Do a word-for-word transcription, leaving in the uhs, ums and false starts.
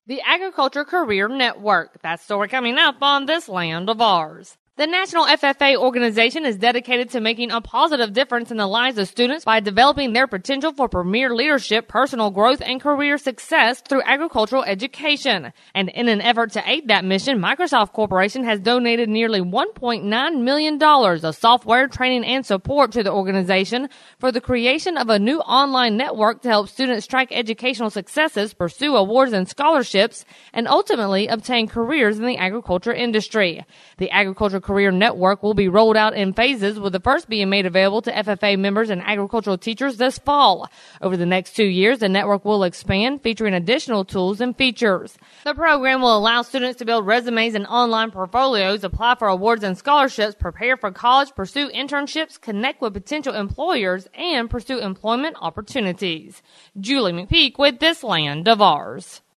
The Agriculture Career Network. That story coming up on This Land of Ours. The National F F A organization is dedicated to making a positive difference in the lives of students by developing their potential for premier leadership, personal growth, and career success through agricultural education. And in an effort to aid that mission, Microsoft Corporation has donated nearly one point nine million dollars of software, training, and support to the organization for the creation of a new online network to help students track educational successes, pursue awards and scholarships, and ultimately obtain careers in the agriculture industry. The Agriculture Career Network will be rolled out in phases, with the first being made available to F F A members and agricultural teachers this fall. Over the next two years, the network will expand, featuring additional tools and features. The program will allow students to build resumes and online portfolios, apply for awards and scholarships, prepare for college, pursue internships, connect with potential employers, and pursue employment opportunities. Julie McPeak with This Land of Ours.